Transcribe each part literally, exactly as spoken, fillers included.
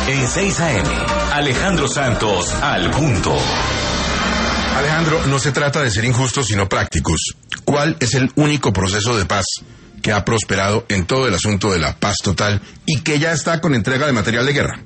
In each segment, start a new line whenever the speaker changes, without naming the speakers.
En seis A M, Alejandro Santos al punto.
Alejandro, no se trata de ser injustos, sino prácticos. ¿Cuál es el único proceso de paz que ha prosperado en todo el asunto de la paz total y que ya está con entrega de material de guerra?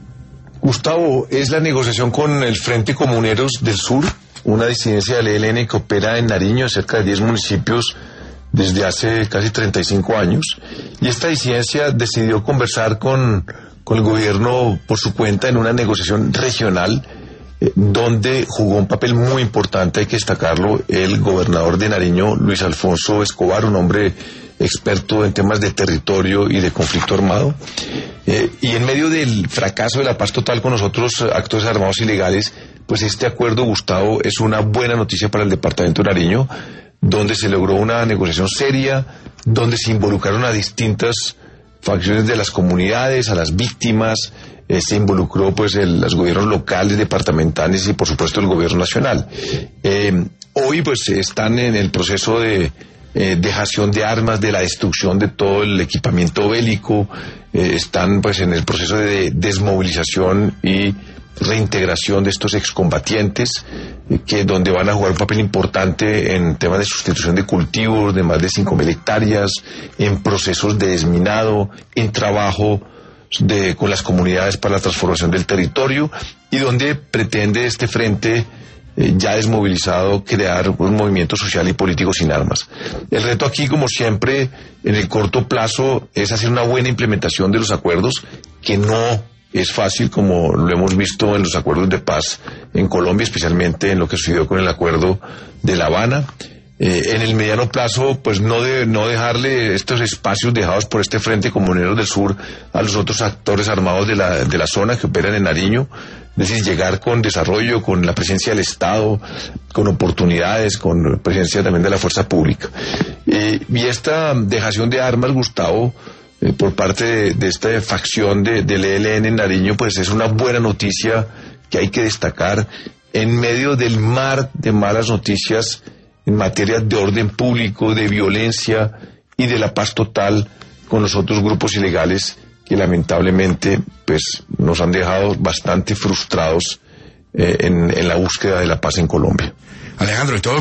Gustavo, es la negociación con el Frente Comuneros del Sur, una disidencia del E L N que opera en Nariño, cerca de diez municipios, desde hace casi treinta y cinco años. Y esta disidencia decidió conversar con, con el gobierno por su cuenta en una negociación regional, eh, donde jugó un papel muy importante, hay que destacarlo, el gobernador de Nariño, Luis Alfonso Escobar, un hombre experto en temas de territorio y de conflicto armado. Eh, y en medio del fracaso de la paz total con los otros actores armados ilegales, pues este acuerdo, Gustavo, es una buena noticia para el departamento de Nariño, donde se logró una negociación seria, donde se involucraron a distintas facciones de las comunidades, a las víctimas, eh, se involucró pues el, los gobiernos locales, departamentales y por supuesto el gobierno nacional. Eh, hoy pues están en el proceso de Eh, dejación de armas, de la destrucción de todo el equipamiento bélico, eh, están pues en el proceso de desmovilización y reintegración de estos excombatientes, eh, que donde van a jugar un papel importante en temas de sustitución de cultivos de más de cinco mil hectáreas, en procesos de desminado, en trabajo de, con las comunidades para la transformación del territorio, y donde pretende este frente Eh, ya desmovilizado, crear un movimiento social y político sin armas. El reto aquí, como siempre, en el corto plazo, es hacer una buena implementación de los acuerdos, que no es fácil, como lo hemos visto en los acuerdos de paz en Colombia, especialmente en lo que sucedió con el acuerdo de La Habana. Eh, en el mediano plazo, pues no, de, no dejarle estos espacios dejados por este Frente Comuneros del Sur a los otros actores armados de la, de la zona que operan en Nariño, es decir, llegar con desarrollo, con la presencia del Estado, con oportunidades, con presencia también de la fuerza pública. Eh, y esta dejación de armas, Gustavo, eh, por parte de, de esta facción de, del E L N en Nariño, pues es una buena noticia que hay que destacar en medio del mar de malas noticias en materia de orden público, de violencia y de la paz total con los otros grupos ilegales que lamentablemente pues nos han dejado bastante frustrados eh, en, en la búsqueda de la paz en Colombia.
Alejandro, y todo